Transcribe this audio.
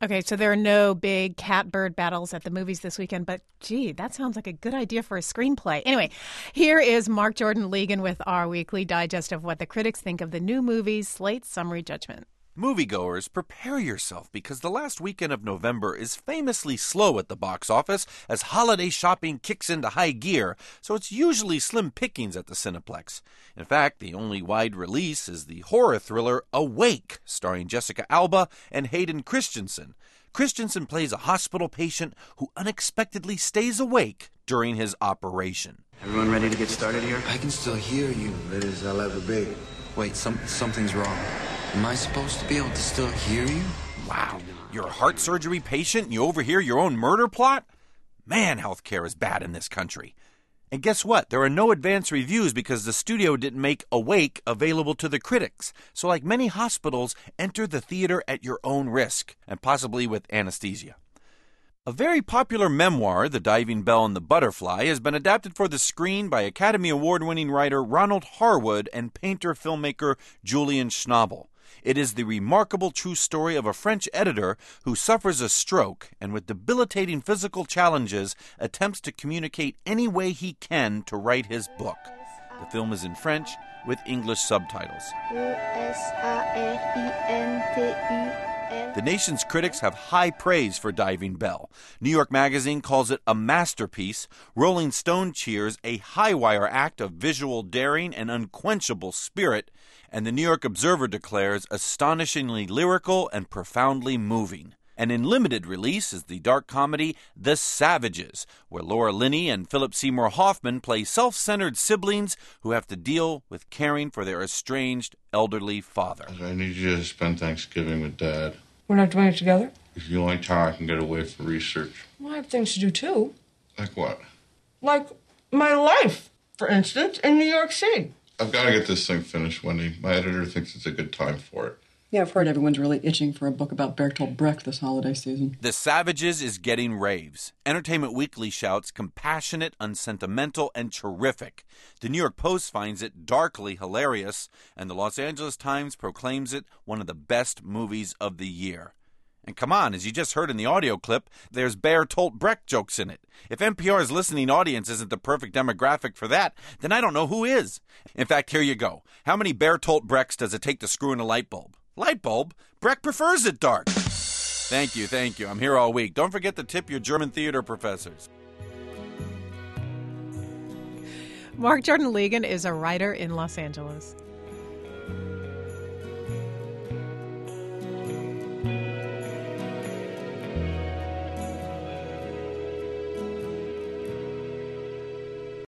Okay, so there are no big cat-bird battles at the movies this weekend, but gee, that sounds like a good idea for a screenplay. Anyway, here is Mark Jordan Legan with our weekly digest of what the critics think of the new movie's slate summary judgment. Moviegoers, prepare yourself because the last weekend of November is famously slow at the box office as holiday shopping kicks into high gear, so it's usually slim pickings at the Cineplex. In fact, the only wide release is the horror thriller Awake, starring Jessica Alba and Hayden Christensen. Christensen plays a hospital patient who unexpectedly stays awake during his operation. Everyone ready to get started here? I can still hear you. Ready as I'll ever be. Wait, something's wrong. Am I supposed to be able to still hear you? Wow, you're a heart surgery patient and you overhear your own murder plot? Man, healthcare is bad in this country. And guess what? There are no advance reviews because the studio didn't make Awake available to the critics. So like many hospitals, enter the theater at your own risk, and possibly with anesthesia. A very popular memoir, The Diving Bell and the Butterfly, has been adapted for the screen by Academy Award-winning writer Ronald Harwood and painter-filmmaker Julian Schnabel. It is the remarkable true story of a French editor who suffers a stroke and with debilitating physical challenges attempts to communicate any way he can to write his book. The film is in French with English subtitles. The nation's critics have high praise for Diving Bell. New York Magazine calls it a masterpiece. Rolling Stone cheers a high-wire act of visual daring and unquenchable spirit. And the New York Observer declares astonishingly lyrical and profoundly moving. And in limited release is the dark comedy The Savages, where Laura Linney and Philip Seymour Hoffman play self-centered siblings who have to deal with caring for their estranged elderly father. I need you to spend Thanksgiving with Dad. We're not doing it together? It's the only time I can get away for research. Well, I have things to do, too. Like what? Like my life, for instance, in New York City. I've got to get this thing finished, Wendy. My editor thinks it's a good time for it. Yeah, I've heard everyone's really itching for a book about Bertolt Brecht this holiday season. The Savages is getting raves. Entertainment Weekly shouts compassionate, unsentimental, and terrific. The New York Post finds it darkly hilarious, and the Los Angeles Times proclaims it one of the best movies of the year. And come on, as you just heard in the audio clip, there's Bertolt Brecht jokes in it. If NPR's listening audience isn't the perfect demographic for that, then I don't know who is. In fact, here you go. How many Bertolt Brechts does it take to screw in a light bulb? Light bulb? Brecht prefers it dark. Thank you. I'm here all week. Don't forget to tip your German theater professors. Mark Jordan Legan is a writer in Los Angeles.